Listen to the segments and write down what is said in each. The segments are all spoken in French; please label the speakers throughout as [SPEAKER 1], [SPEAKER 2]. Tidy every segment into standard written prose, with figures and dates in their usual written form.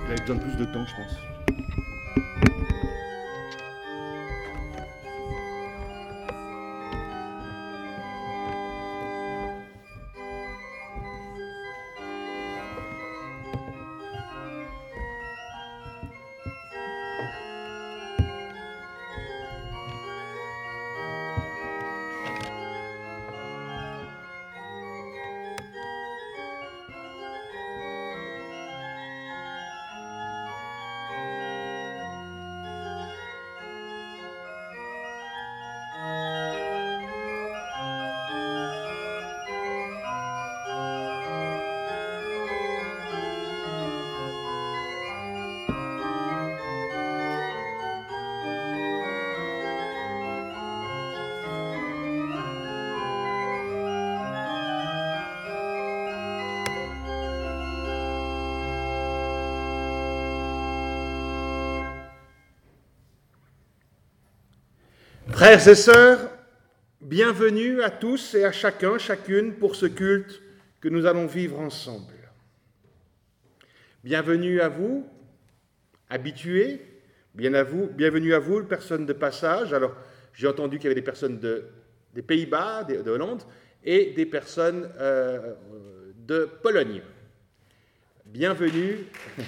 [SPEAKER 1] J'avais besoin de plus de temps, je pense. Frères et sœurs, bienvenue à tous et à chacun, chacune pour ce culte que nous allons vivre ensemble. Bienvenue à vous, habitués, bienvenue à vous, personnes de passage. Alors, j'ai entendu qu'il y avait des personnes des Pays-Bas, de Hollande, et des personnes de Pologne. Bienvenue.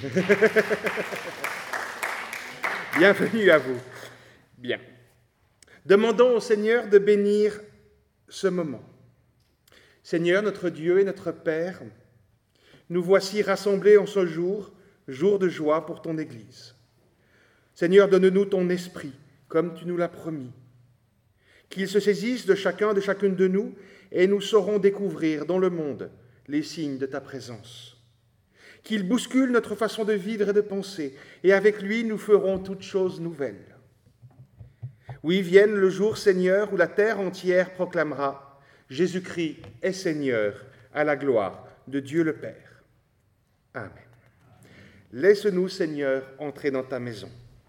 [SPEAKER 1] Bienvenue à vous. Bien. Demandons au Seigneur de bénir ce moment. Seigneur, notre Dieu et notre Père, nous voici rassemblés en ce jour, jour de joie pour ton Église. Seigneur, donne-nous ton esprit, comme tu nous l'as promis. Qu'il se saisisse de chacune de nous, et nous saurons découvrir dans le monde les signes de ta présence. Qu'il bouscule notre façon de vivre et de penser, et avec lui nous ferons toutes choses nouvelles. Oui, vienne le jour, Seigneur, où la terre entière proclamera « Jésus-Christ est Seigneur, à la gloire de Dieu le Père. » Amen. Laisse-nous, Seigneur, entrer dans ta maison.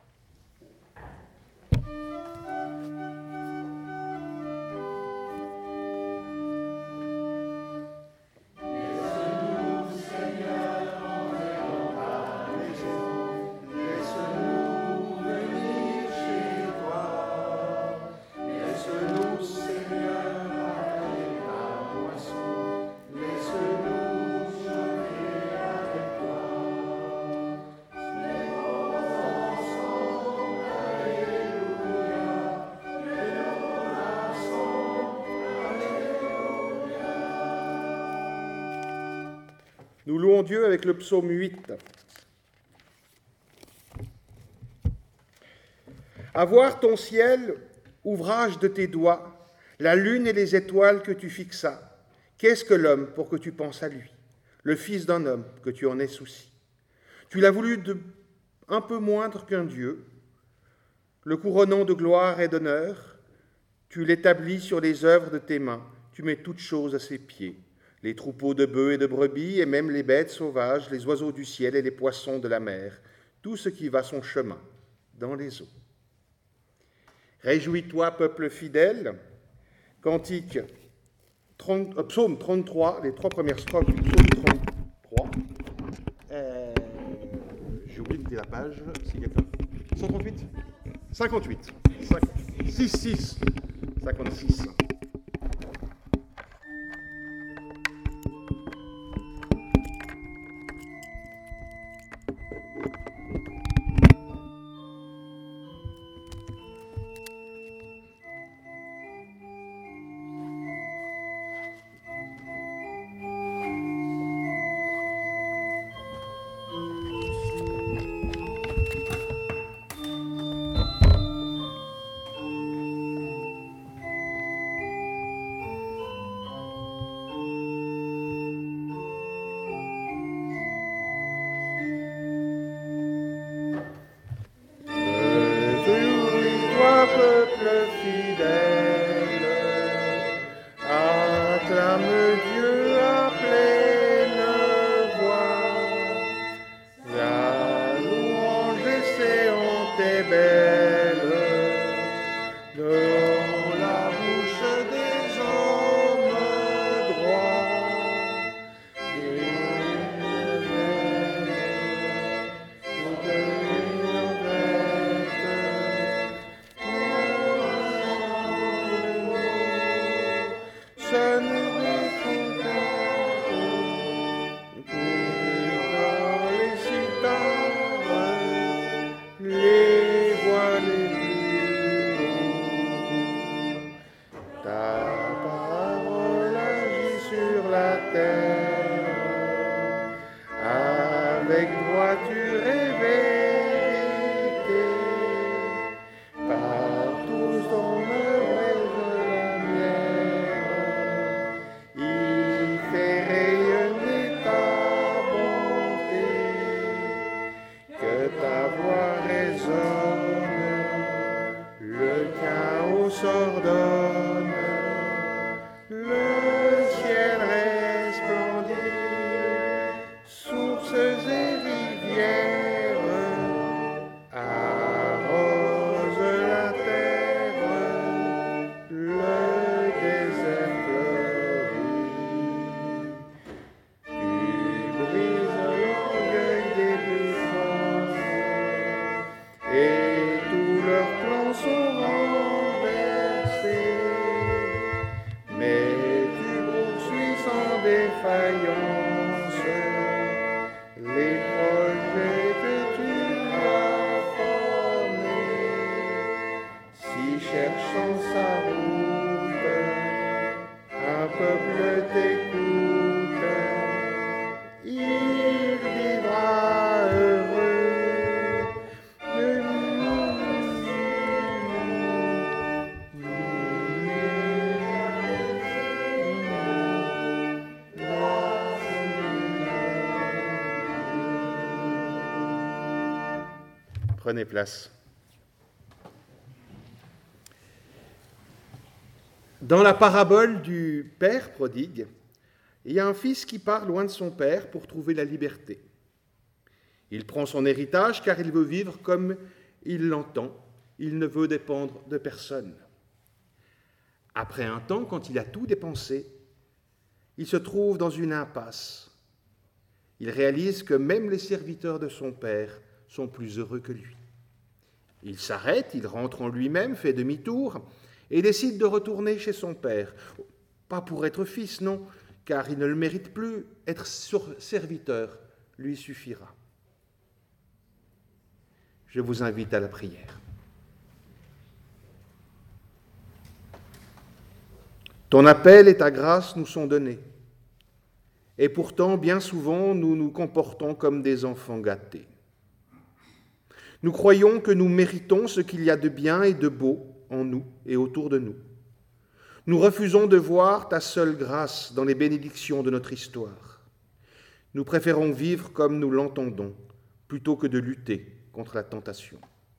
[SPEAKER 1] Nous louons Dieu avec le psaume 8. À voir ton ciel, ouvrage de tes doigts, la lune et les étoiles que tu fixas, qu'est-ce que l'homme pour que tu penses à lui, le fils d'un homme que tu en aies souci? Tu l'as voulu un peu moindre qu'un Dieu, le couronnant de gloire et d'honneur, tu l'établis sur les œuvres de tes mains, tu mets toutes choses à ses pieds. Les troupeaux de bœufs et de brebis, et même les bêtes sauvages, les oiseaux du ciel et les poissons de la mer, tout ce qui va son chemin dans les eaux. Réjouis-toi, peuple fidèle, cantique psaume 33, les trois premières strophes du psaume 33. J'ai oublié de dire la page, si quelqu'un... 138 58. 6. 56. avec droiture et vérité. Partout son œuvre est la mienne. Il fait rayonner ta bonté. Que ta voix résonne, le chaos s'ordonne. Le ciel resplendit, sources et rivières arrosent la terre, le désert fleurit. Tu brises l'orgueil des puissants et tous leurs plans sont renversés. Mais tu poursuis sans défaillance les projets que tu as formés. Si cherchant sa route, un peuple t'écoute, il vivra heureux. Prenez place. Dans la parabole du père prodigue, il y a un fils qui part loin de son père pour trouver la liberté. Il prend son héritage car il veut vivre comme il l'entend. Il ne veut dépendre de personne. Après un temps, quand il a tout dépensé, il se trouve dans une impasse. Il réalise que même les serviteurs de son père sont plus heureux que lui. Il s'arrête, il rentre en lui-même, fait demi-tour et décide de retourner chez son père. Pas pour être fils, non, car il ne le mérite plus. Être serviteur lui suffira. Je vous invite à la prière. Ton appel et ta grâce nous sont donnés. Et pourtant, bien souvent, nous nous comportons comme des enfants gâtés. Nous croyons que nous méritons ce qu'il y a de bien et de beau en nous et autour de nous. Nous refusons de voir ta seule grâce dans les bénédictions de notre histoire. Nous préférons vivre comme nous l'entendons, plutôt que de lutter contre la tentation.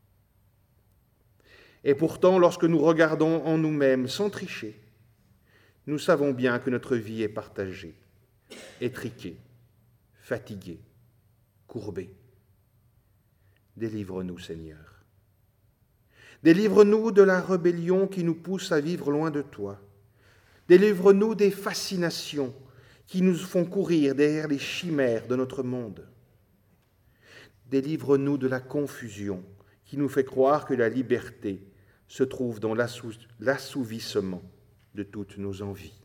[SPEAKER 1] Et pourtant, lorsque nous regardons en nous-mêmes sans tricher, nous savons bien que notre vie est partagée, étriquée, fatiguée, courbée. Délivre-nous, Seigneur. Délivre-nous de la rébellion qui nous pousse à vivre loin de toi. Délivre-nous des fascinations qui nous font courir derrière les chimères de notre monde. Délivre-nous de la confusion qui nous fait croire que la liberté se trouve dans l'assouvissement de toutes nos envies.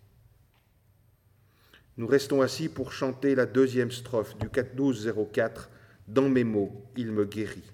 [SPEAKER 1] Nous restons assis pour chanter la deuxième strophe du 1204. Dans mes mots, il me guérit.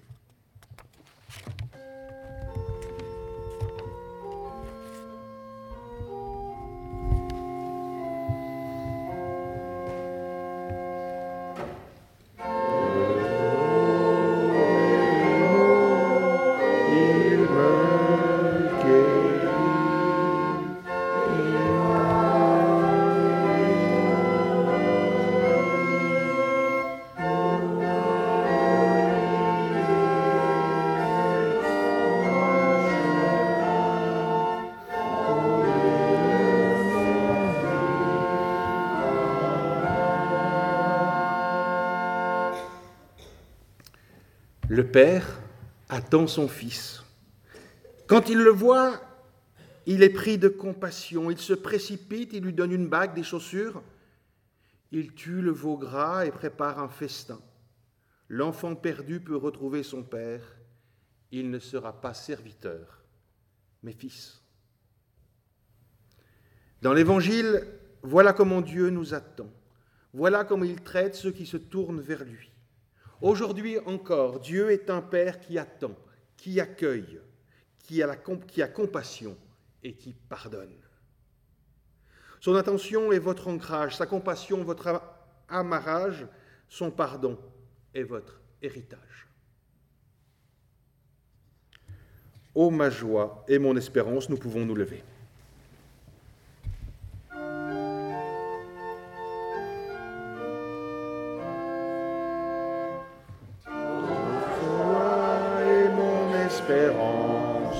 [SPEAKER 1] Le père attend son fils. Quand il le voit, il est pris de compassion. Il se précipite, il lui donne une bague, des chaussures. Il tue le veau gras et prépare un festin. L'enfant perdu peut retrouver son père. Il ne sera pas serviteur, mais fils. Dans l'Évangile, voilà comment Dieu nous attend. Voilà comment il traite ceux qui se tournent vers lui. Aujourd'hui encore, Dieu est un Père qui attend, qui accueille, qui a compassion et qui pardonne. Son attention est votre ancrage, sa compassion, votre amarrage, son pardon est votre héritage. Ô ma joie et mon espérance, nous pouvons nous lever. Espérance,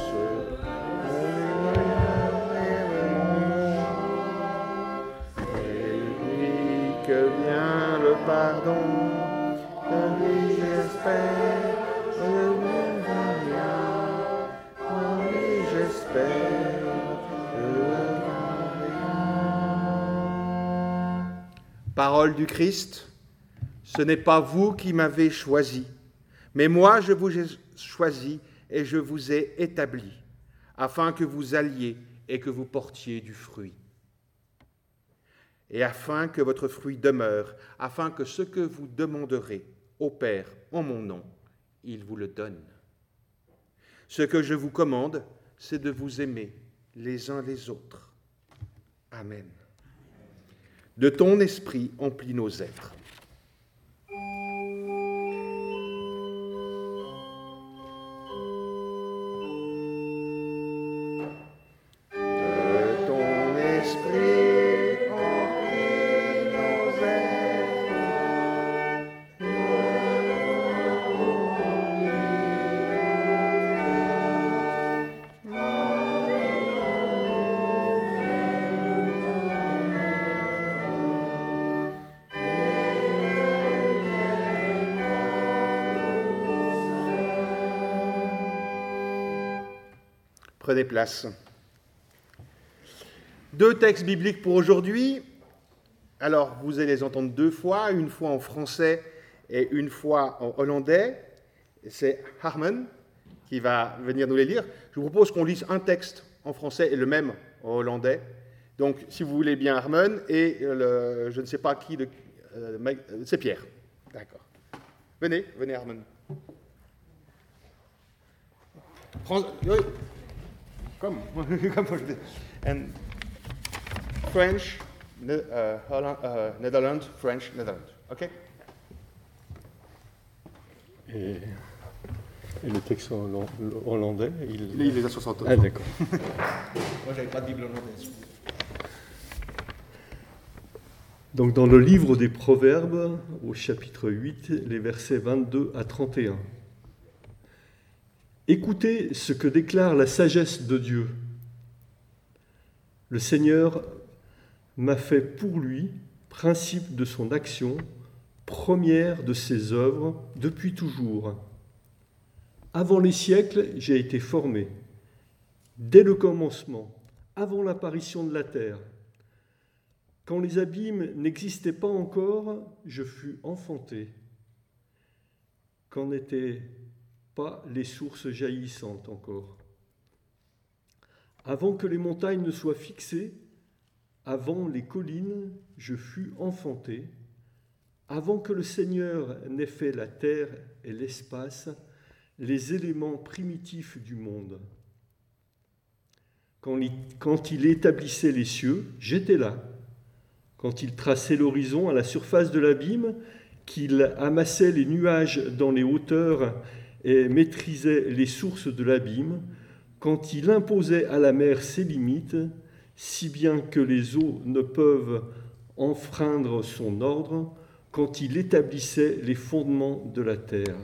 [SPEAKER 1] et lui que vient le pardon, de lui j'espère, de lui j'espère, Parole du Christ, ce n'est pas vous qui m'avez choisi, mais moi je vous ai choisi et je vous ai établi, afin que vous alliez et que vous portiez du fruit. Et afin que votre fruit demeure, afin que ce que vous demanderez au Père en mon nom, il vous le donne. Ce que je vous commande, c'est de vous aimer les uns les autres. Amen. De ton esprit emplis nos êtres. Prenez place. 2 textes bibliques pour aujourd'hui. Alors, vous allez les entendre 2 fois, une fois en français et une fois en hollandais. C'est Harmen qui va venir nous les lire. Je vous propose qu'on lise un texte en français et le même en hollandais. Donc, si vous voulez bien, Harmen, et je ne sais pas qui, c'est Pierre. D'accord. Venez, Harmen. Oui. Come. And French, Netherlands, French, Netherlands. OK?
[SPEAKER 2] Et le texte hollandais,
[SPEAKER 1] il les a 60 ans.
[SPEAKER 2] Ah, d'accord.
[SPEAKER 1] Moi, j'avais pas de Bible hollandaise.
[SPEAKER 2] Donc, dans le livre des Proverbes, au chapitre 8, les versets 22 à 31. Écoutez ce que déclare la sagesse de Dieu. Le Seigneur m'a fait pour lui principe de son action, première de ses œuvres depuis toujours. Avant les siècles, j'ai été formé. Dès le commencement, avant l'apparition de la terre, quand les abîmes n'existaient pas encore, je fus enfanté. Qu'en étaient pas les sources jaillissantes encore. Avant que les montagnes ne soient fixées, avant les collines, je fus enfanté. Avant que le Seigneur n'ait fait la terre et l'espace, les éléments primitifs du monde. Quand il établissait les cieux, j'étais là. Quand il traçait l'horizon à la surface de l'abîme, qu'il amassait les nuages dans les hauteurs et maîtrisait les sources de l'abîme, quand il imposait à la mer ses limites, si bien que les eaux ne peuvent enfreindre son ordre, quand il établissait les fondements de la terre.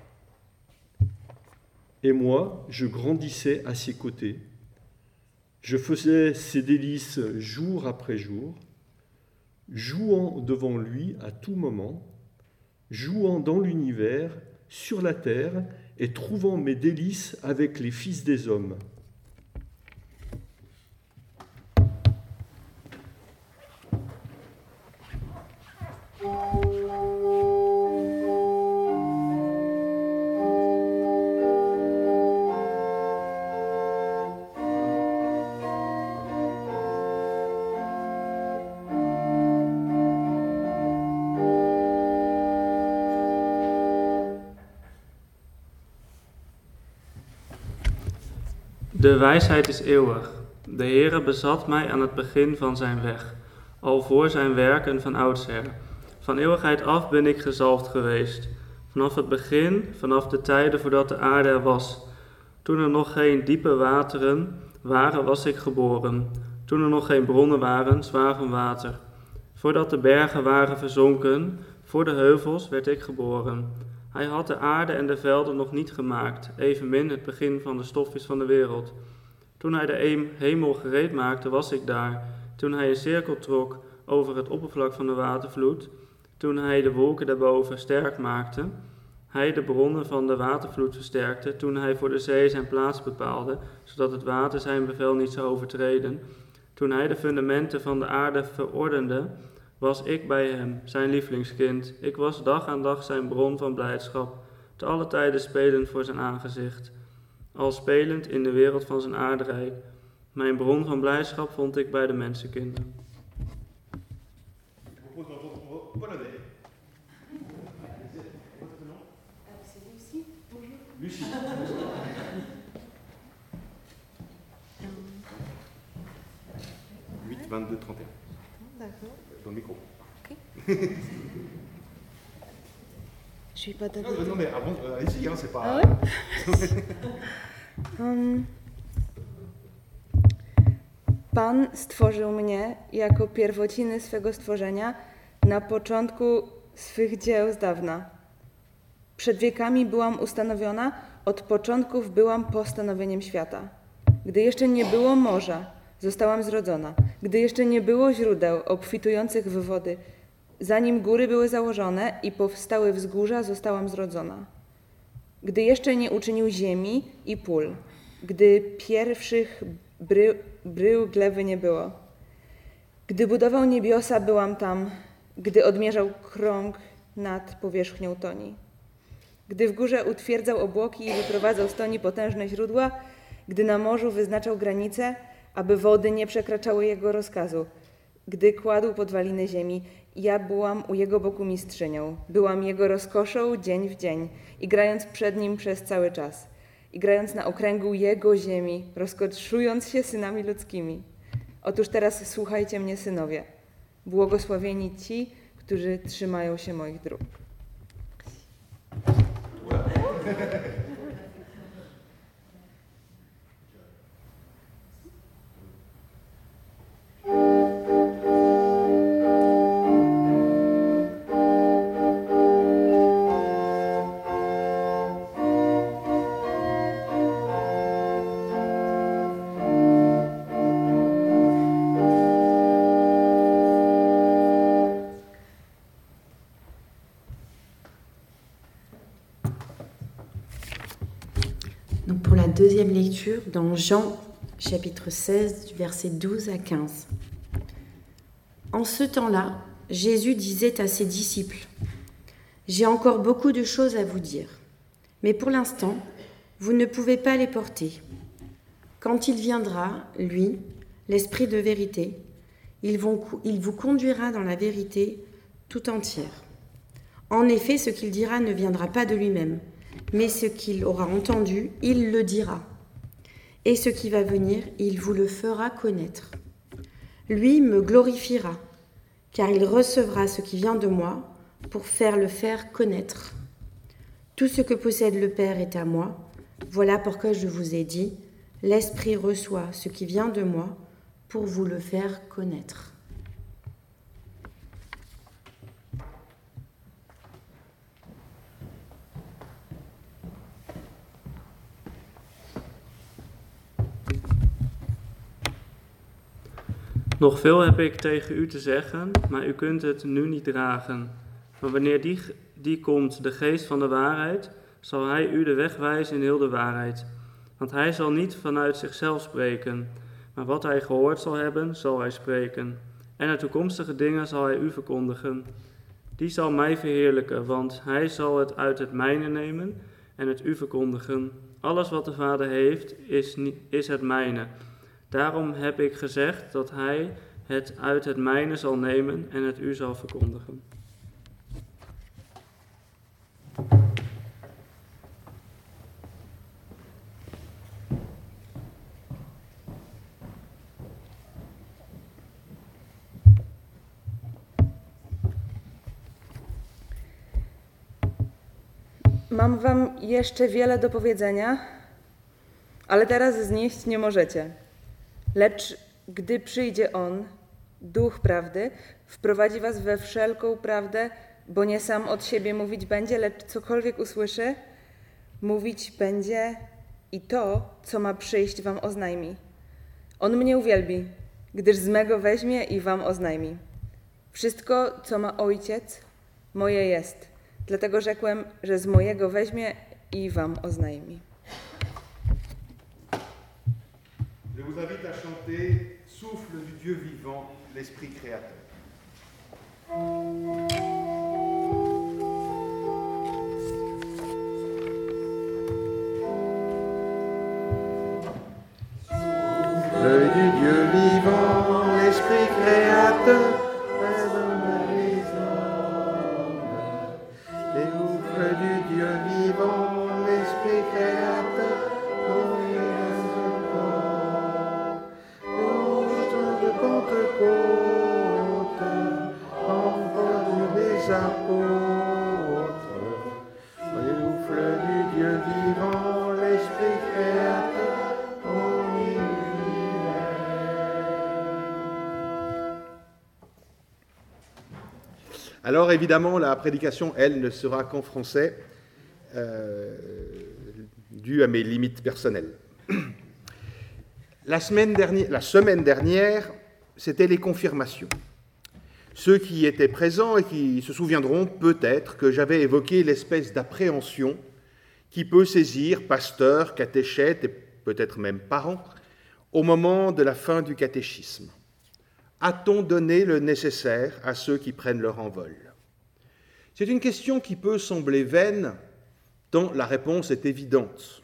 [SPEAKER 2] Et moi, je grandissais à ses côtés. Je faisais ses délices jour après jour, jouant devant lui à tout moment, jouant dans l'univers, sur la terre, et trouvant mes délices avec les fils des hommes.
[SPEAKER 3] De wijsheid is eeuwig. De Heere bezat mij aan het begin van zijn weg, al voor zijn werken van oudsher. Van eeuwigheid af ben ik gezalfd geweest. vanaf het begin, vanaf de tijden voordat de aarde er was. Toen er nog geen diepe wateren waren, was ik geboren. Toen er nog geen bronnen waren, zwaar van water. Voordat de bergen waren verzonken, voor de heuvels werd ik geboren. Hij had de aarde en de velden nog niet gemaakt, evenmin het begin van de stofjes van de wereld. Toen hij de hemel gereed maakte, was ik daar. Toen hij een cirkel trok over het oppervlak van de watervloed, toen hij de wolken daarboven sterk maakte, hij de bronnen van de watervloed versterkte, toen hij voor de zee zijn plaats bepaalde, zodat het water zijn bevel niet zou overtreden, toen hij de fundamenten van de aarde verordende, was ik bij hem, zijn lievelingskind. Ik was dag aan dag zijn bron van blijdschap, te alle tijden spelend voor zijn aangezicht, al spelend in de wereld van zijn aardrijk. Mijn bron van blijdschap vond ik bij de mensenkinderen.
[SPEAKER 1] Lucie. 8, 22, 31.
[SPEAKER 4] D'accord.
[SPEAKER 1] Dans le micro.
[SPEAKER 4] Ok. Je suis pas d'accord.
[SPEAKER 1] Non, mais avant, allez-y, hein, c'est pas...
[SPEAKER 4] Ah ouais? Pan stworzył mnie jako pierwociny swego stworzenia na początku swych dzieł z dawna. Przed wiekami byłam ustanowiona, od początków byłam postanowieniem świata. Gdy jeszcze nie było morza, zostałam zrodzona. Gdy jeszcze nie było źródeł obfitujących w wody, zanim góry były założone i powstały wzgórza, zostałam zrodzona. Gdy jeszcze nie uczynił ziemi i pól, gdy pierwszych brył gleby nie było. Gdy budował niebiosa, byłam tam, gdy odmierzał krąg nad powierzchnią toni. Gdy w górze utwierdzał obłoki i wyprowadzał z toni potężne źródła, gdy na morzu wyznaczał granice, aby wody nie przekraczały jego rozkazu. Gdy kładł podwaliny ziemi, ja byłam u jego boku mistrzynią. Byłam jego rozkoszą dzień w dzień, igrając przed nim przez cały czas. Igrając na okręgu jego ziemi, rozkoszując się synami ludzkimi. Otóż teraz słuchajcie mnie, synowie. Błogosławieni ci, którzy trzymają się moich dróg.
[SPEAKER 5] Donc pour la deuxième lecture, dans Jean chapitre 16, versets 12 à 15. En ce temps-là, Jésus disait à ses disciples, « J'ai encore beaucoup de choses à vous dire, mais pour l'instant, vous ne pouvez pas les porter. Quand il viendra, lui, l'Esprit de vérité, il vous conduira dans la vérité tout entière. En effet, ce qu'il dira ne viendra pas de lui-même, mais ce qu'il aura entendu, il le dira. Et ce qui va venir, il vous le fera connaître. Lui me glorifiera, car il recevra ce qui vient de moi pour le faire connaître. Tout ce que possède le Père est à moi. Voilà pourquoi je vous ai dit, l'Esprit reçoit ce qui vient de moi pour vous le faire connaître. »
[SPEAKER 3] Nog veel heb ik tegen u te zeggen, maar u kunt het nu niet dragen. Maar wanneer die komt, de geest van de waarheid, zal hij u de weg wijzen in heel de waarheid. Want hij zal niet vanuit zichzelf spreken, maar wat hij gehoord zal hebben, zal hij spreken. En de toekomstige dingen zal hij u verkondigen. Die zal mij verheerlijken, want hij zal het uit het mijne nemen en het u verkondigen. Alles wat de Vader heeft, is het mijne. Daarom heb ik gezegd dat hij het uit het mijne zal nemen en het u zal verkondigen.
[SPEAKER 4] Mam wam jeszcze wiele do powiedzenia, ale teraz znieść nie możecie. Lecz gdy przyjdzie On, Duch Prawdy, wprowadzi was we wszelką prawdę, bo nie sam od siebie mówić będzie, lecz cokolwiek usłyszy, mówić będzie i to, co ma przyjść, wam oznajmi. On mnie uwielbi, gdyż z mego weźmie i wam oznajmi. Wszystko, co ma Ojciec, moje jest. Dlatego rzekłem, że z mojego weźmie i wam oznajmi.
[SPEAKER 1] Je vous invite à chanter Souffle du Dieu vivant, l'Esprit créateur. Souffle du Dieu vivant, l'Esprit créateur, résonne les ondes. Souffle du Dieu vivant, l'Esprit créateur, Pentecôte, envole les apôtres, souffle du Dieu vivant, l'Esprit créateur, en univers. Alors évidemment, la prédication, elle, ne sera qu'en français, dû à mes limites personnelles. La semaine dernière, c'était les confirmations. Ceux qui étaient présents et qui se souviendront peut-être que j'avais évoqué l'espèce d'appréhension qui peut saisir pasteurs, catéchètes et peut-être même parents au moment de la fin du catéchisme. A-t-on donné le nécessaire à ceux qui prennent leur envol ? C'est une question qui peut sembler vaine, tant la réponse est évidente.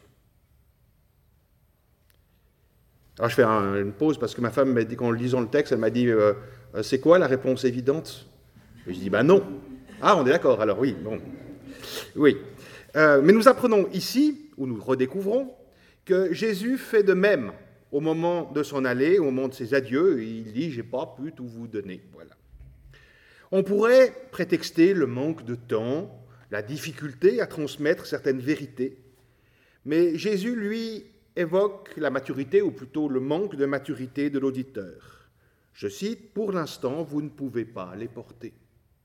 [SPEAKER 1] Alors je fais une pause parce que ma femme m'a dit, qu'en lisant le texte, elle m'a dit c'est quoi la réponse évidente ? Et je dis non. Ah, on est d'accord, alors oui, bon. Oui. Mais nous apprenons ici, ou nous redécouvrons, que Jésus fait de même au moment de s'en aller, au moment de ses adieux. Il dit j'ai pas pu tout vous donner. Voilà. On pourrait prétexter le manque de temps, la difficulté à transmettre certaines vérités, mais Jésus, lui, évoque la maturité, ou plutôt le manque de maturité de l'auditeur. Je cite, « Pour l'instant, vous ne pouvez pas les porter. »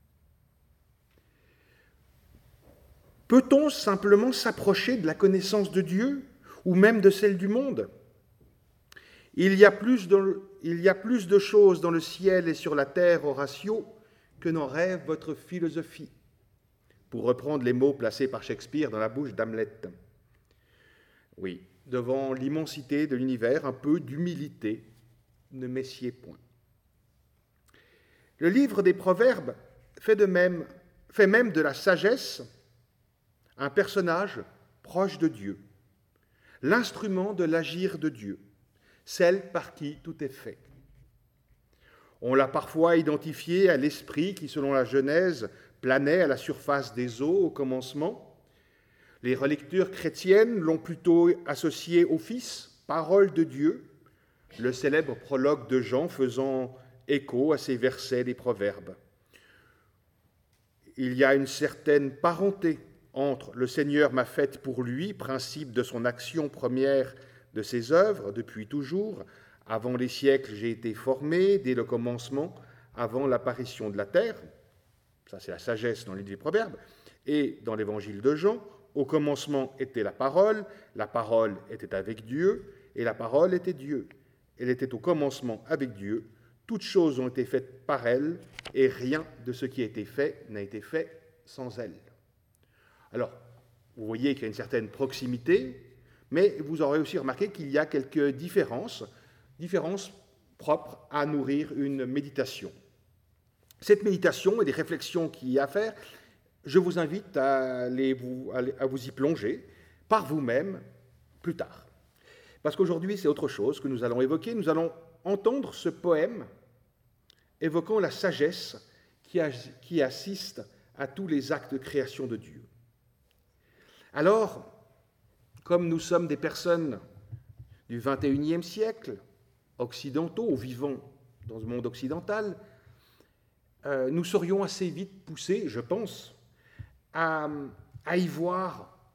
[SPEAKER 1] Peut-on simplement s'approcher de la connaissance de Dieu, ou même de celle du monde ? Il y a plus de choses dans le ciel et sur la terre, Horatio, que n'en rêve votre philosophie, pour reprendre les mots placés par Shakespeare dans la bouche d'Hamlet. Oui, devant l'immensité de l'univers, un peu d'humilité, ne messiez point. Le livre des Proverbes fait même de la sagesse un personnage proche de Dieu, l'instrument de l'agir de Dieu, celle par qui tout est fait. On l'a parfois identifié à l'esprit qui, selon la Genèse, planait à la surface des eaux au commencement. Les relectures chrétiennes l'ont plutôt associé au Fils, parole de Dieu, le célèbre prologue de Jean faisant écho à ces versets des Proverbes. Il y a une certaine parenté entre « le Seigneur m'a faite pour lui », principe de son action première de ses œuvres depuis toujours. Avant les siècles, j'ai été formé, dès le commencement, avant l'apparition de la terre. Ça, c'est la sagesse dans le livre des Proverbes. Et dans l'évangile de Jean, au commencement était la parole était avec Dieu, et la parole était Dieu. Elle était au commencement avec Dieu. Toutes choses ont été faites par elle, et rien de ce qui a été fait n'a été fait sans elle. Alors, vous voyez qu'il y a une certaine proximité, mais vous aurez aussi remarqué qu'il y a quelques différences propres à nourrir une méditation. Cette méditation et des réflexions qu'il y a à faire, je vous invite à vous y plonger par vous-même plus tard. Parce qu'aujourd'hui, c'est autre chose que nous allons évoquer. Nous allons entendre ce poème évoquant la sagesse qui assiste à tous les actes de création de Dieu. Alors, comme nous sommes des personnes du XXIe siècle, occidentaux, vivant dans le monde occidental, nous serions assez vite poussés, je pense, à y voir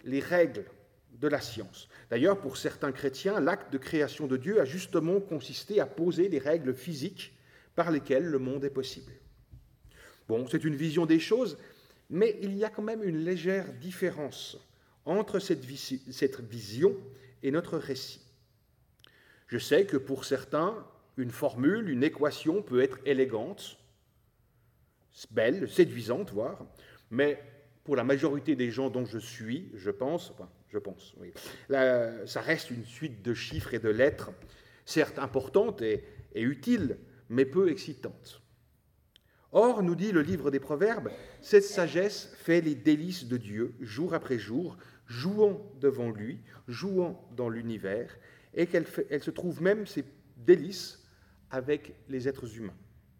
[SPEAKER 1] les règles de la science. D'ailleurs, pour certains chrétiens, l'acte de création de Dieu a justement consisté à poser les règles physiques par lesquelles le monde est possible. Bon, c'est une vision des choses, mais il y a quand même une légère différence entre cette vision et notre récit. Je sais que pour certains, une formule, une équation peut être élégante, belle, séduisante, voire, mais pour la majorité des gens dont je pense, oui, ça reste une suite de chiffres et de lettres, certes importante et utile, mais peu excitante. Or, nous dit le livre des Proverbes, cette sagesse fait les délices de Dieu, jour après jour, jouant devant lui, jouant dans l'univers, et elle se trouve même ses délices avec les êtres humains.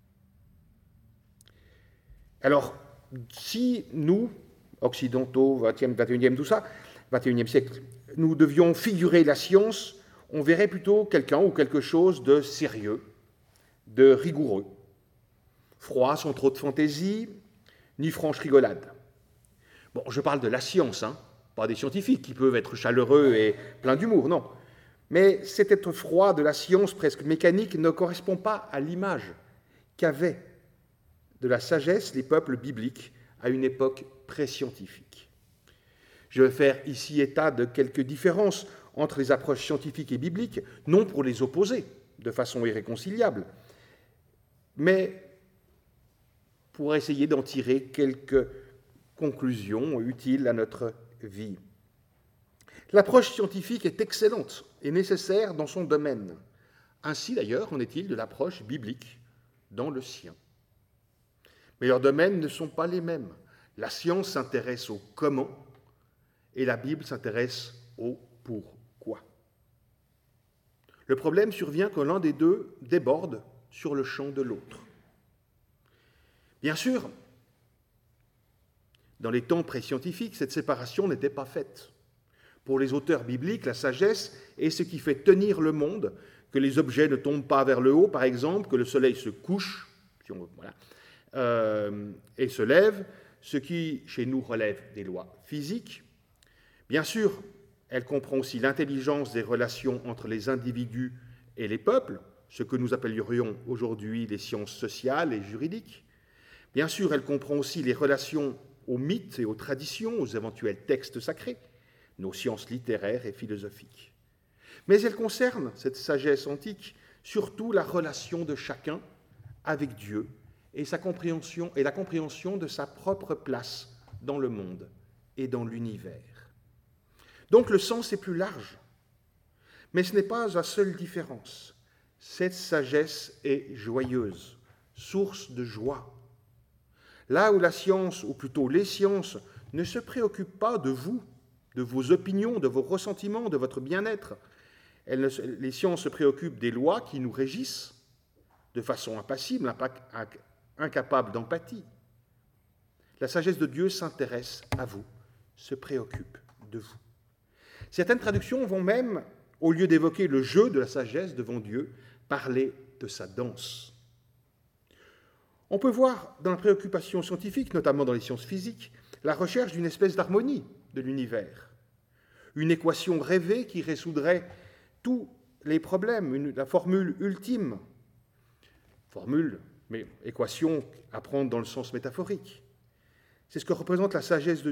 [SPEAKER 1] Alors, si nous, occidentaux, 20e, 21e, tout ça, 21e siècle, nous devions figurer la science, on verrait plutôt quelqu'un ou quelque chose de sérieux, de rigoureux, froid, sans trop de fantaisie, ni franche rigolade. Bon, je parle de la science, pas des scientifiques qui peuvent être chaleureux et pleins d'humour, non. Mais cet être froid de la science presque mécanique ne correspond pas à l'image qu'avaient de la sagesse les peuples bibliques à une époque pré-scientifique. Je vais faire ici état de quelques différences entre les approches scientifiques et bibliques, non pour les opposer de façon irréconciliable, mais pour essayer d'en tirer quelques conclusions utiles à notre vie. L'approche scientifique est excellente et nécessaire dans son domaine. Ainsi, d'ailleurs, en est-il de l'approche biblique dans le sien. Mais leurs domaines ne sont pas les mêmes. La science s'intéresse au comment et la Bible s'intéresse au pourquoi. Le problème survient quand l'un des deux déborde sur le champ de l'autre. Bien sûr, dans les temps pré-scientifiques, cette séparation n'était pas faite. Pour les auteurs bibliques, la sagesse est ce qui fait tenir le monde, que les objets ne tombent pas vers le haut, par exemple, que le soleil se couche, et se lève, ce qui, chez nous, relève des lois physiques. Bien sûr, elle comprend aussi l'intelligence des relations entre les individus et les peuples, ce que nous appellerions aujourd'hui les sciences sociales et juridiques. Bien sûr, elle comprend aussi les relations aux mythes et aux traditions, aux éventuels textes sacrés, nos sciences littéraires et philosophiques. Mais elle concerne, cette sagesse antique, surtout la relation de chacun avec Dieu et la compréhension de sa propre place dans le monde et dans l'univers. Donc le sens est plus large, mais ce n'est pas la seule différence. Cette sagesse est joyeuse, source de joie. Là où la science, ou plutôt les sciences, ne se préoccupent pas de vous, de vos opinions, de vos ressentiments, de votre bien-être, les sciences se préoccupent des lois qui nous régissent de façon impassible, incapable d'empathie. La sagesse de Dieu s'intéresse à vous, se préoccupe de vous. Certaines traductions vont même, au lieu d'évoquer le jeu de la sagesse devant Dieu, parler de sa danse. On peut voir dans la préoccupation scientifique, notamment dans les sciences physiques, la recherche d'une espèce d'harmonie de l'univers. Une équation rêvée qui résoudrait tous les problèmes, la formule ultime. Formule, mais équation à prendre dans le sens métaphorique. C'est ce que représente la sagesse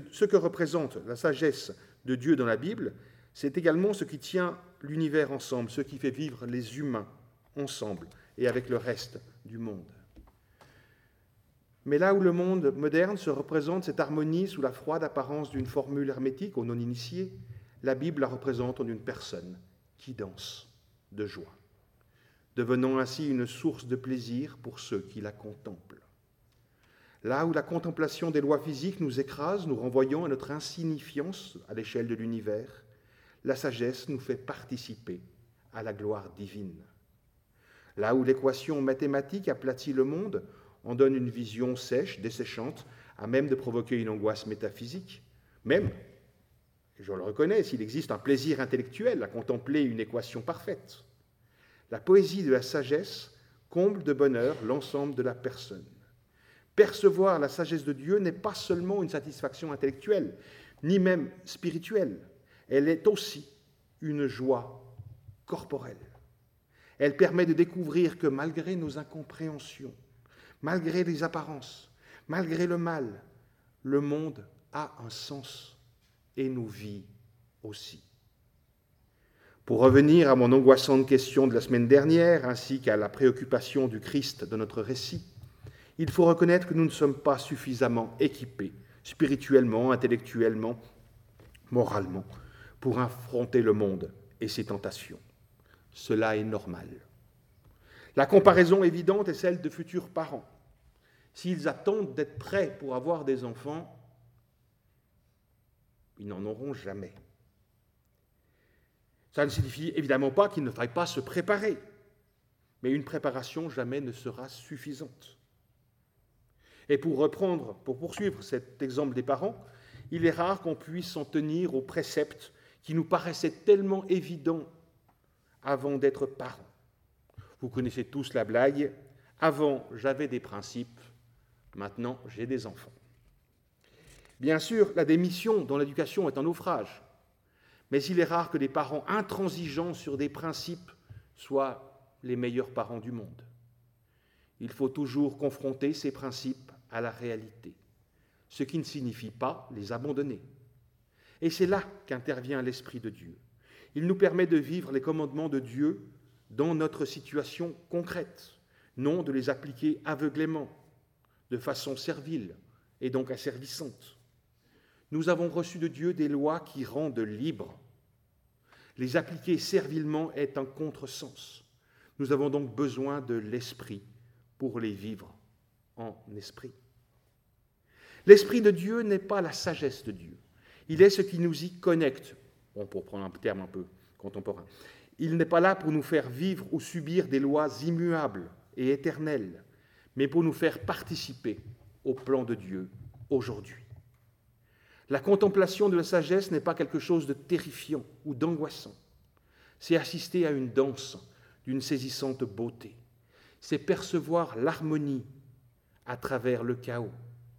[SPEAKER 1] de Dieu dans la Bible. C'est également ce qui tient l'univers ensemble, ce qui fait vivre les humains ensemble et avec le reste du monde. Mais là où le monde moderne se représente cette harmonie sous la froide apparence d'une formule hermétique aux non-initiés, la Bible la représente en une personne qui danse de joie, devenant ainsi une source de plaisir pour ceux qui la contemplent. Là où la contemplation des lois physiques nous écrase, nous renvoyant à notre insignifiance à l'échelle de l'univers, la sagesse nous fait participer à la gloire divine. Là où l'équation mathématique aplatit le monde, en donne une vision sèche, desséchante, à même de provoquer une angoisse métaphysique. Même, je le reconnais, s'il existe un plaisir intellectuel à contempler une équation parfaite. La poésie de la sagesse comble de bonheur l'ensemble de la personne. Percevoir la sagesse de Dieu n'est pas seulement une satisfaction intellectuelle, ni même spirituelle. Elle est aussi une joie corporelle. Elle permet de découvrir que malgré nos incompréhensions, malgré les apparences, malgré le mal, le monde a un sens et nous vit aussi. Pour revenir à mon angoissante question de la semaine dernière, ainsi qu'à la préoccupation du Christ de notre récit, il faut reconnaître que nous ne sommes pas suffisamment équipés, spirituellement, intellectuellement, moralement, pour affronter le monde et ses tentations. Cela est normal. La comparaison évidente est celle de futurs parents. S'ils attendent d'être prêts pour avoir des enfants, ils n'en auront jamais. Ça ne signifie évidemment pas qu'il ne faille pas se préparer, mais une préparation jamais ne sera suffisante. Et pour poursuivre cet exemple des parents, il est rare qu'on puisse s'en tenir aux préceptes qui nous paraissaient tellement évidents avant d'être parents. Vous connaissez tous la blague, avant j'avais des principes, maintenant j'ai des enfants. Bien sûr, la démission dans l'éducation est un naufrage, mais il est rare que des parents intransigeants sur des principes soient les meilleurs parents du monde. Il faut toujours confronter ces principes à la réalité, ce qui ne signifie pas les abandonner. Et c'est là qu'intervient l'Esprit de Dieu. Il nous permet de vivre les commandements de Dieu dans notre situation concrète, non de les appliquer aveuglément, de façon servile et donc asservissante. Nous avons reçu de Dieu des lois qui rendent libres. Les appliquer servilement est un contresens. Nous avons donc besoin de l'Esprit pour les vivre en esprit. L'Esprit de Dieu n'est pas la sagesse de Dieu. Il est ce qui nous y connecte. Bon, pour prendre un terme un peu contemporain. Il n'est pas là pour nous faire vivre ou subir des lois immuables et éternelles, mais pour nous faire participer au plan de Dieu aujourd'hui. La contemplation de la sagesse n'est pas quelque chose de terrifiant ou d'angoissant. C'est assister à une danse d'une saisissante beauté. C'est percevoir l'harmonie à travers le chaos.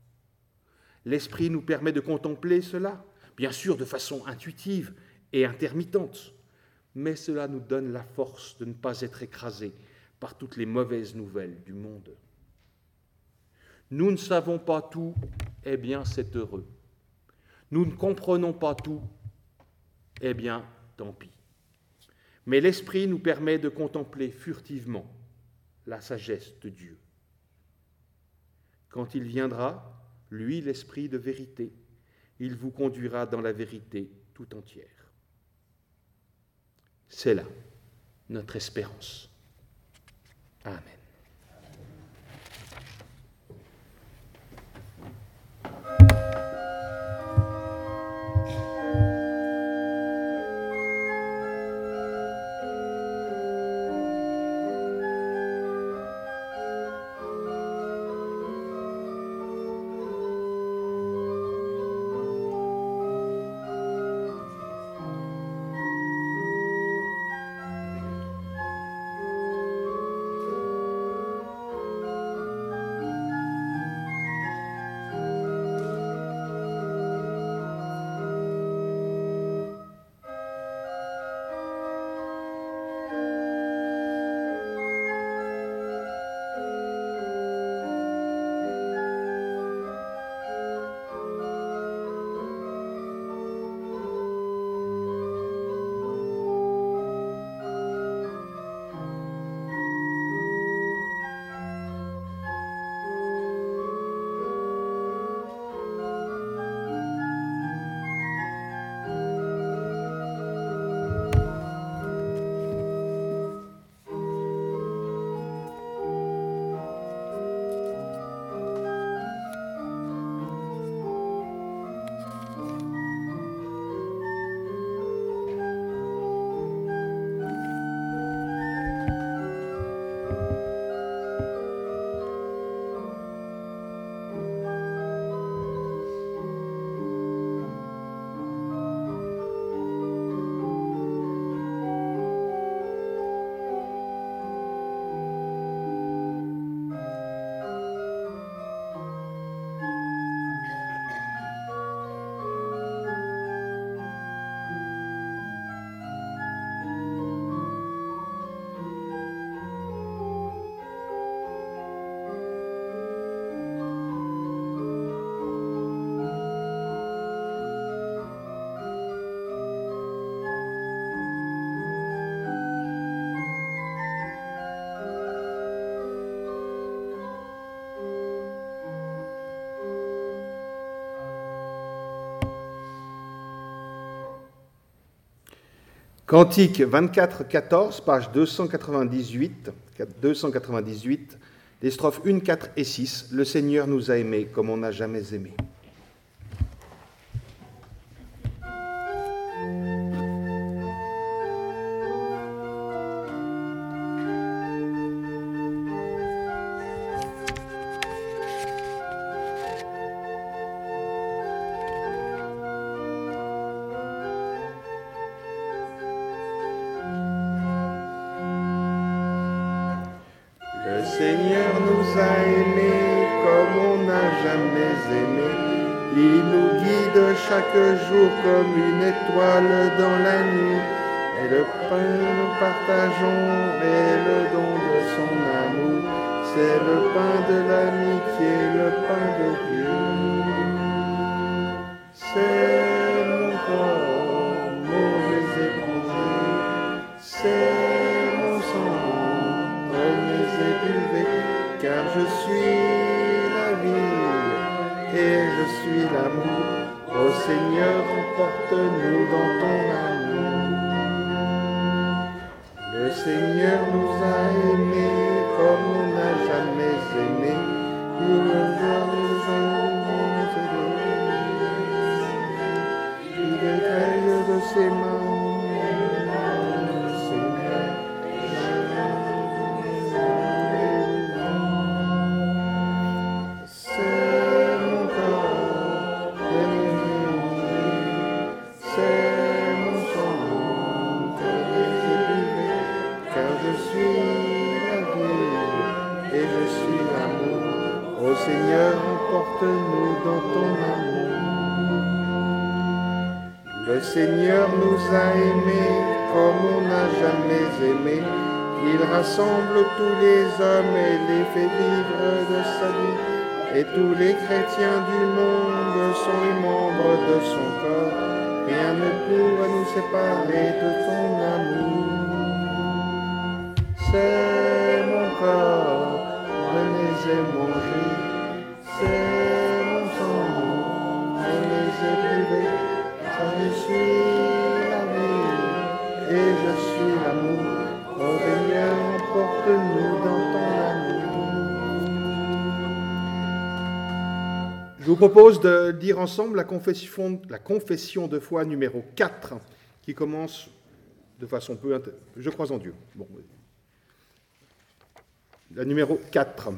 [SPEAKER 1] L'Esprit nous permet de contempler cela, bien sûr de façon intuitive et intermittente, mais cela nous donne la force de ne pas être écrasés par toutes les mauvaises nouvelles du monde. Nous ne savons pas tout, eh bien c'est heureux. Nous ne comprenons pas tout, eh bien tant pis. Mais l'Esprit nous permet de contempler furtivement la sagesse de Dieu. Quand il viendra, lui, l'Esprit de vérité, il vous conduira dans la vérité tout entière. C'est là notre espérance. Amen. Cantique 24-14, page 298, les strophes 1, 4 et 6. Le Seigneur nous a aimés comme on n'a jamais aimé. Le Seigneur nous a aimés comme on n'a jamais aimé. Il nous guide chaque jour comme une étoile dans la nuit. Et le pain nous partageons et le don de son amour. C'est le pain de l'amitié, le pain de Dieu. C'est mon corps, mauvais étranger. C'est mon sang. Prenez et buvez, car je suis la vie et je suis l'amour. Ô Seigneur, emporte-nous dans ton amour. Le Seigneur nous a aimés comme on n'a jamais aimé. Il nous étreille de ses mains. Seigneur, emporte-nous dans ton amour. Le Seigneur nous a aimés comme on n'a jamais aimé. Il rassemble tous les hommes et les fait vivre de sa vie. Et tous les chrétiens du monde sont les membres de son corps. Rien ne pourra nous séparer de ton amour. C'est mon corps, venez et mangez. C'est mon sang, prenez et buvez, car je suis la vie et je suis l'amour. Ô Seigneur, emporte-nous dans ton amour. Je vous propose de lire ensemble la confession de foi numéro 4, qui commence de façon peu... Je crois en Dieu. Bon. La numéro 4.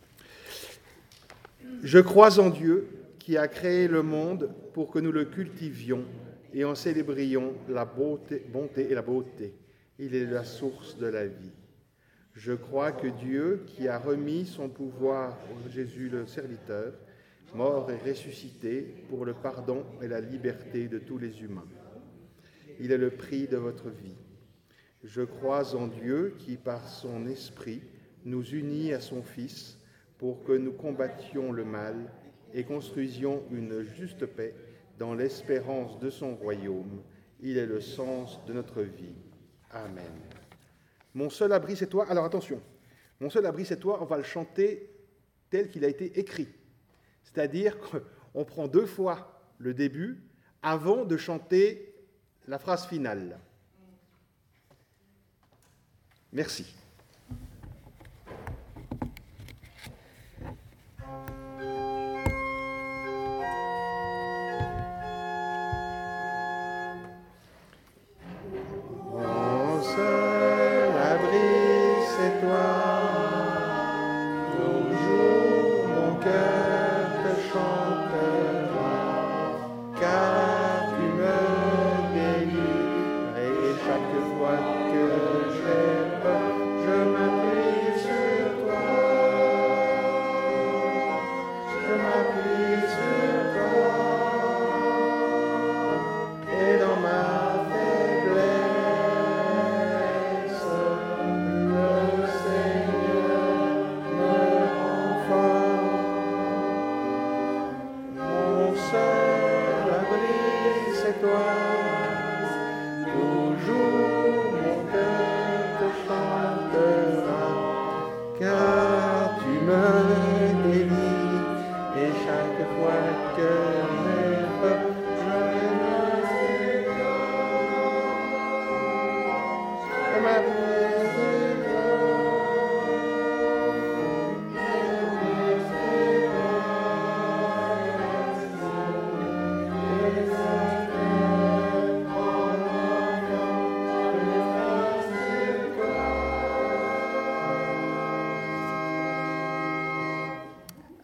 [SPEAKER 1] Je crois en Dieu qui a créé le monde pour que nous le cultivions et en célébrions la bonté et la beauté. Il est la source de la vie. Je crois que Dieu, qui a remis son pouvoir à Jésus le serviteur, mort et ressuscité pour le pardon et la liberté de tous les humains. Il est le prix de votre vie. Je crois en Dieu qui, par son esprit, nous unit à son Fils pour que nous combattions le mal et construisions une juste paix dans l'espérance de son royaume. Il est le sens de notre vie. Amen. Mon seul abri, c'est toi. Alors attention, mon seul abri, c'est toi, on va le chanter tel qu'il a été écrit. C'est-à-dire qu'on prend 2 fois le début avant de chanter la phrase finale. Merci.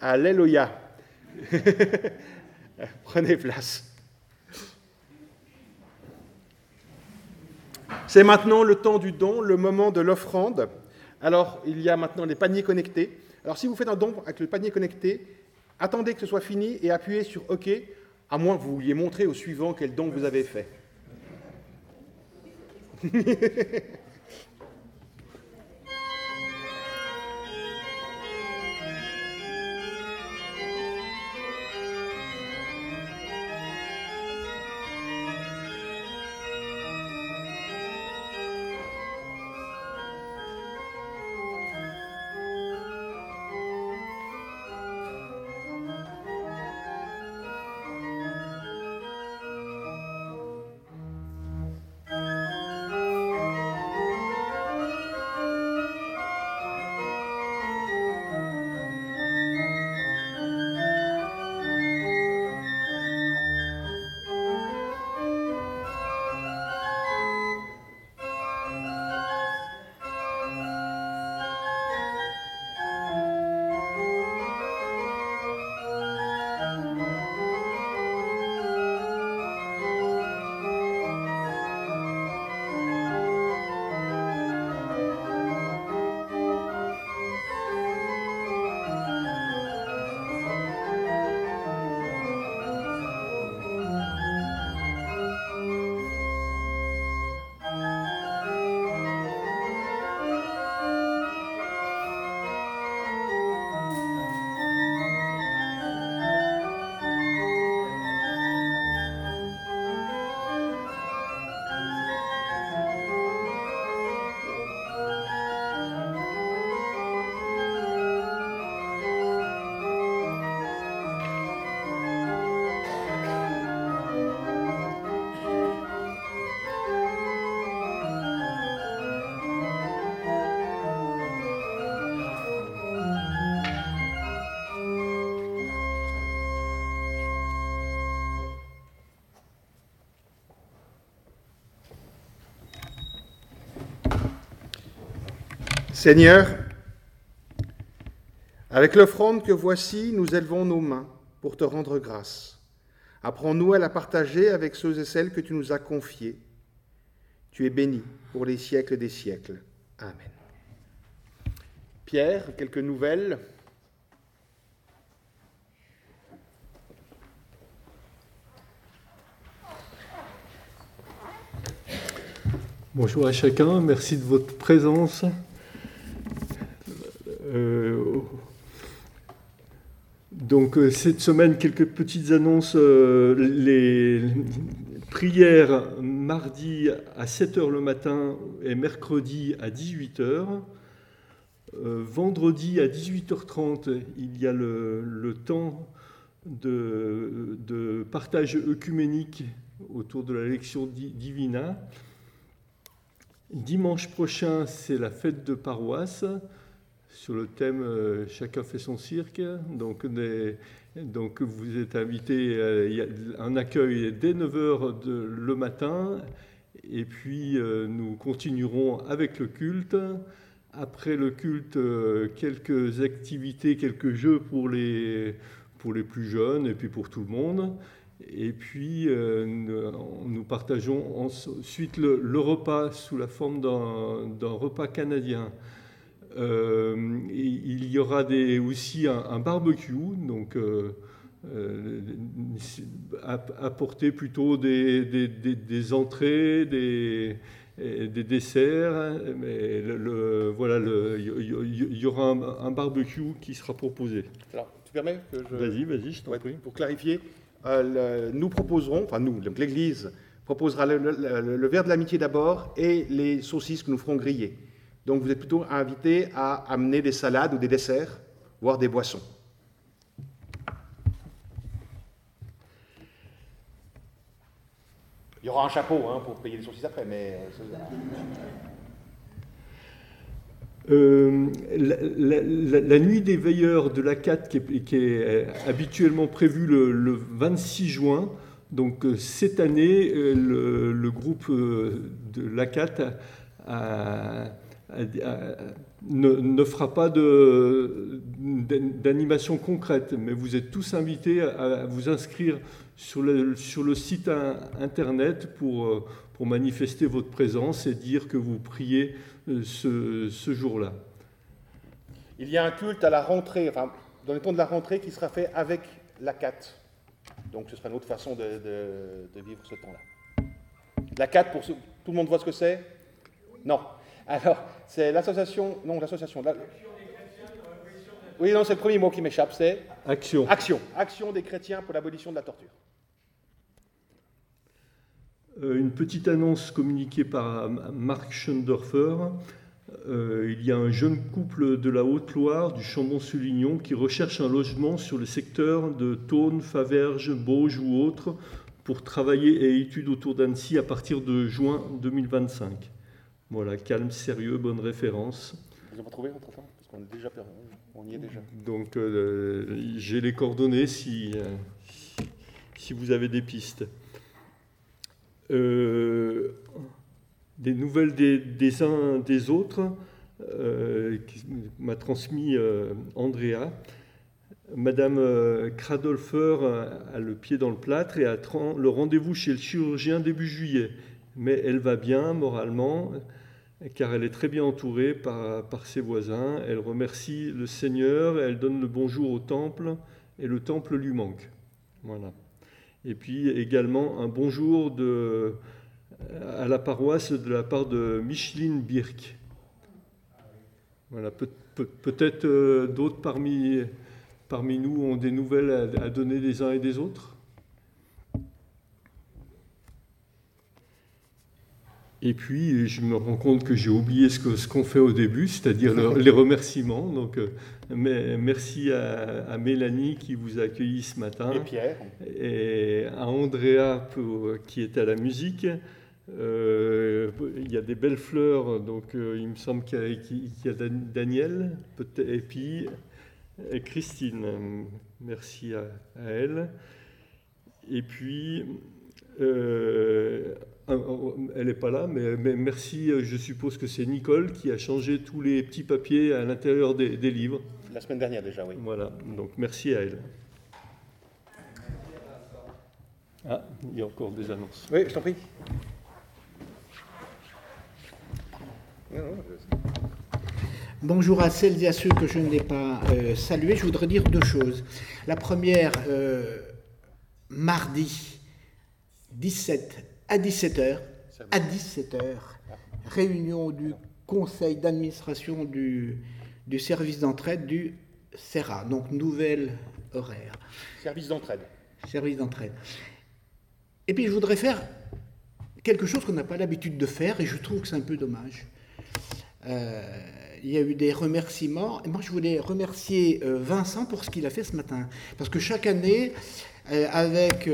[SPEAKER 1] Alléluia. Prenez place. C'est maintenant le temps du don, le moment de l'offrande. Alors, il y a maintenant les paniers connectés. Alors, si vous faites un don avec le panier connecté, attendez que ce soit fini et appuyez sur OK, à moins que vous vouliez montrer au suivant quel don vous avez fait. Seigneur, avec l'offrande que voici, nous élevons nos mains pour te rendre grâce. Apprends-nous à la partager avec ceux et celles que tu nous as confiés. Tu es béni pour les siècles des siècles. Amen. Pierre, quelques nouvelles?
[SPEAKER 2] Bonjour à chacun, merci de votre présence. Donc cette semaine, quelques petites annonces. Les prières mardi à 7h le matin et mercredi à 18h. Vendredi à 18h30, il y a le temps de partage œcuménique autour de la lecture Divina. Dimanche prochain, c'est la fête de paroisse sur le thème « Chacun fait son cirque ». Donc vous êtes invités, il y a un accueil dès 9h le matin, et puis nous continuerons avec le culte. Après le culte, quelques activités, quelques jeux pour les plus jeunes et puis pour tout le monde. Et puis nous partageons ensuite le repas sous la forme d'un repas canadien. Il y aura aussi un barbecue, donc apporter plutôt des entrées, des desserts, mais il y aura un barbecue qui sera proposé.
[SPEAKER 1] Alors, tu permets que je...
[SPEAKER 2] Vas-y, je t'en prie.
[SPEAKER 1] Pour clarifier, nous proposerons, enfin nous, donc l'Église proposera le verre de l'amitié d'abord et les saucisses que nous ferons griller. Donc vous êtes plutôt invités à amener des salades ou des desserts, voire des boissons. Il y aura un chapeau pour payer les saucisses après, mais...
[SPEAKER 2] La nuit des veilleurs de l'ACAT qui est habituellement prévue le 26 juin, donc cette année, le groupe de l'ACAT a ne fera pas d'animation concrète, mais vous êtes tous invités à vous inscrire sur le site internet pour manifester votre présence et dire que vous priez ce jour-là.
[SPEAKER 1] Il y a un culte à la rentrée, enfin, dans les temps de la rentrée, qui sera fait avec la CAT. Donc ce sera une autre façon de vivre ce temps-là. La CAT, tout le monde voit ce que c'est? Non. Alors, c'est l'association... Non, l'association... Oui, non, c'est le premier mot qui m'échappe, c'est...
[SPEAKER 2] Action.
[SPEAKER 1] Action des chrétiens pour l'abolition de la torture.
[SPEAKER 2] Une petite annonce communiquée par Marc Schoendorfer. Il y a un jeune couple de la Haute-Loire, du Chambon-sur-Lignon, qui recherche un logement sur le secteur de Thônes, Faverges, Bauges ou autres pour travailler et études autour d'Annecy à partir de juin 2025. Voilà, calme, sérieux, bonne référence.
[SPEAKER 1] Vous avez trouvé entre-temps? Parce qu'on est déjà perdu, on y est déjà.
[SPEAKER 2] Donc, j'ai les coordonnées si vous avez des pistes. Des nouvelles des uns des autres, qui m'a transmis Andrea. Madame Kradolfer a le pied dans le plâtre et attend le rendez-vous chez le chirurgien début juillet. Mais elle va bien moralement, car elle est très bien entourée par ses voisins. Elle remercie le Seigneur, elle donne le bonjour au temple, et le temple lui manque. Voilà. Et puis également un bonjour à la paroisse de la part de Micheline Birk. Voilà, peut-être d'autres parmi nous ont des nouvelles à donner des uns et des autres. Et puis, je me rends compte que j'ai oublié ce qu'on fait au début, c'est-à-dire les remerciements. Donc, merci à Mélanie qui vous a accueilli ce matin.
[SPEAKER 1] Et Pierre.
[SPEAKER 2] Et à Andrea qui est à la musique. Il y a des belles fleurs, donc il me semble qu'il y a Daniel, et puis Christine. Merci à elle. Et puis... elle n'est pas là, mais merci, je suppose que c'est Nicole qui a changé tous les petits papiers à l'intérieur des livres.
[SPEAKER 1] La semaine dernière déjà, oui.
[SPEAKER 2] Voilà, donc merci à elle. Ah, il y a encore des annonces.
[SPEAKER 1] Oui, je t'en prie.
[SPEAKER 6] Bonjour à celles et à ceux que je n'ai pas salués. Je voudrais dire deux choses. La première, mardi 17 à 17h, réunion du conseil d'administration du service d'entraide du CERA, donc nouvelle horaire.
[SPEAKER 1] Service d'entraide.
[SPEAKER 6] Et puis je voudrais faire quelque chose qu'on n'a pas l'habitude de faire, et je trouve que c'est un peu dommage. Il y a eu des remerciements, et moi je voulais remercier Vincent pour ce qu'il a fait ce matin, parce que chaque année, avec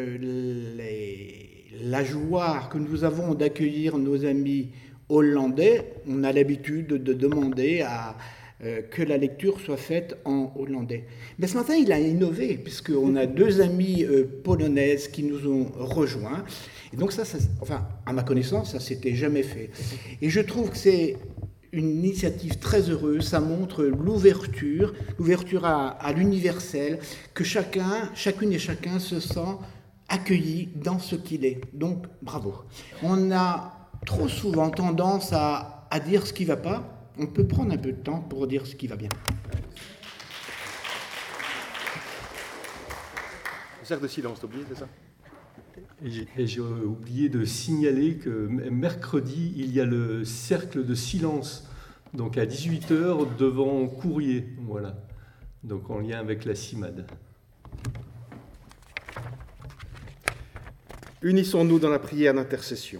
[SPEAKER 6] la joie que nous avons d'accueillir nos amis hollandais, on a l'habitude de demander que la lecture soit faite en hollandais. Mais ce matin, il a innové, puisqu'on a deux amies polonaises qui nous ont rejoints. Et donc ça, enfin, à ma connaissance, ça ne s'était jamais fait. Et je trouve que c'est une initiative très heureuse, ça montre l'ouverture à l'universel, que chacune et chacun se sent accueilli dans ce qu'il est. Donc, bravo. On a trop souvent tendance à dire ce qui ne va pas. On peut prendre un peu de temps pour dire ce qui va bien.
[SPEAKER 1] Le cercle de silence, t'as oublié, c'est ça?
[SPEAKER 2] Et j'ai oublié de signaler que mercredi, il y a le cercle de silence, donc à 18h devant Courrier, voilà, donc en lien avec la CIMAD.
[SPEAKER 1] Unissons-nous dans la prière d'intercession.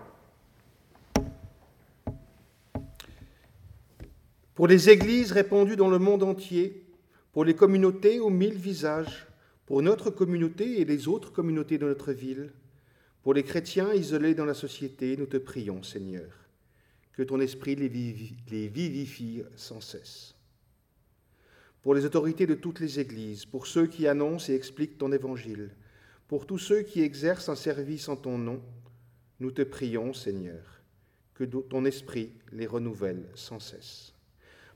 [SPEAKER 1] Pour les églises répandues dans le monde entier, pour les communautés aux 1000 visages, pour notre communauté et les autres communautés de notre ville, pour les chrétiens isolés dans la société, nous te prions, Seigneur, que ton esprit les vivifie sans cesse. Pour les autorités de toutes les églises, pour ceux qui annoncent et expliquent ton évangile, pour tous ceux qui exercent un service en ton nom, nous te prions, Seigneur, que ton esprit les renouvelle sans cesse.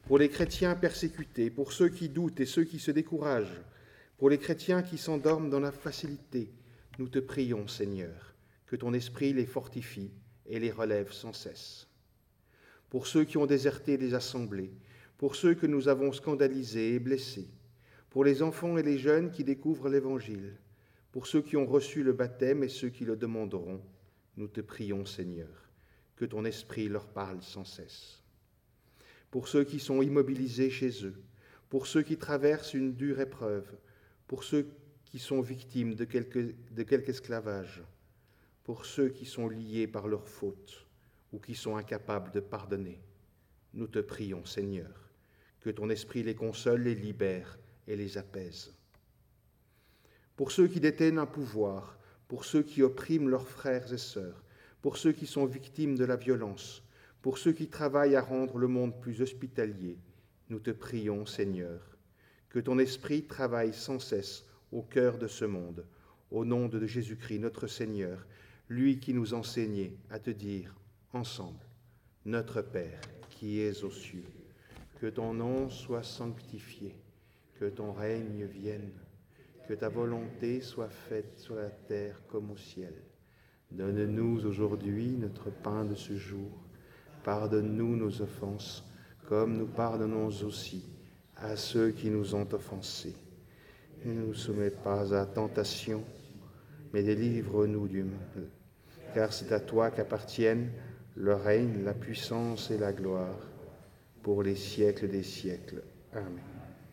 [SPEAKER 1] pour les chrétiens persécutés, pour ceux qui doutent et ceux qui se découragent, pour les chrétiens qui s'endorment dans la facilité. Nous te prions, Seigneur, que ton esprit les fortifie et les relève sans cesse. Pour ceux qui ont déserté les assemblées, pour ceux que nous avons scandalisés et blessés, pour les enfants et les jeunes qui découvrent l'Évangile, pour ceux qui ont reçu le baptême et ceux qui le demanderont, nous te prions, Seigneur, que ton esprit leur parle sans cesse. Pour ceux qui sont immobilisés chez eux, pour ceux qui traversent une dure épreuve, pour ceux qui sont victimes de quelque esclavage, pour ceux qui sont liés par leurs fautes ou qui sont incapables de pardonner, nous te prions, Seigneur, que ton esprit les console, les libère et les apaise. Pour ceux qui détiennent un pouvoir, pour ceux qui oppriment leurs frères et sœurs, pour ceux qui sont victimes de la violence, pour ceux qui travaillent à rendre le monde plus hospitalier, nous te prions, Seigneur, que ton esprit travaille sans cesse au cœur de ce monde, au nom de Jésus-Christ, notre Seigneur, lui qui nous enseignait à te dire ensemble, notre Père qui es aux cieux, que ton nom soit sanctifié, que ton règne vienne, que ta volonté soit faite sur la terre comme au ciel. Donne-nous aujourd'hui notre pain de ce jour. Pardonne-nous nos offenses, comme nous pardonnons aussi à ceux qui nous ont offensés. Ne nous soumets pas à la tentation, mais délivre-nous du mal. Car c'est à toi qu'appartiennent le règne, la puissance et la gloire, pour les siècles des siècles. Amen.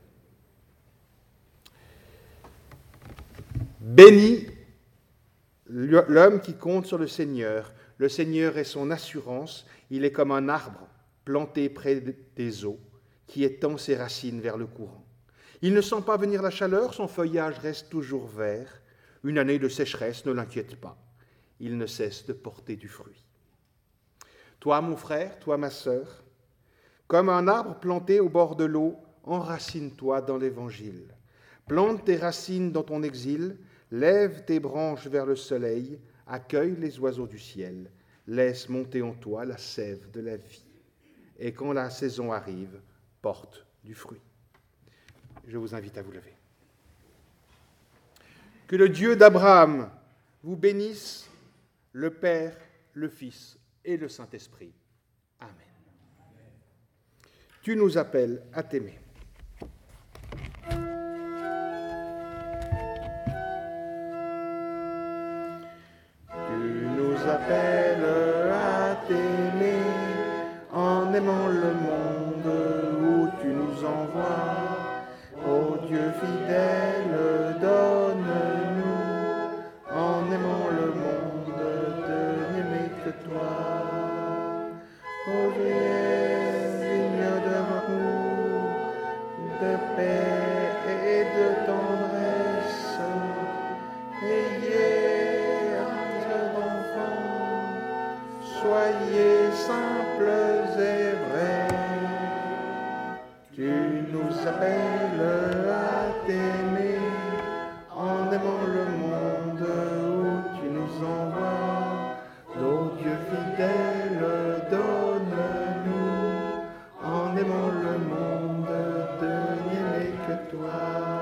[SPEAKER 1] Béni l'homme qui compte sur le Seigneur. Le Seigneur est son assurance. Il est comme un arbre planté près des eaux, qui étend ses racines vers le courant. Il ne sent pas venir la chaleur, son feuillage reste toujours vert. Une année de sécheresse ne l'inquiète pas. Il ne cesse de porter du fruit. Toi, mon frère, toi, ma sœur, comme un arbre planté au bord de l'eau, enracine-toi dans l'Évangile. Plante tes racines dans ton exil, lève tes branches vers le soleil, accueille les oiseaux du ciel, laisse monter en toi la sève de la vie. Et quand la saison arrive, porte du fruit. Je vous invite à vous lever. Que le Dieu d'Abraham vous bénisse, le Père, le Fils et le Saint-Esprit. Amen. Tu nous appelles à t'aimer. Tu nous appelles à t'aimer en aimant le monde où tu nous envoies. Ô Dieu fidèle, donne-nous en aimant le monde de n'aimer que toi. Ô vigne d'amour, de paix et de tendresse, ayez entre enfants, soyez simples et vrais. Tu nous appelles à t'aimer en aimant le monde où tu nous envoies. Ô Dieu fidèle, donne-nous en aimant le monde de n'aimer que toi.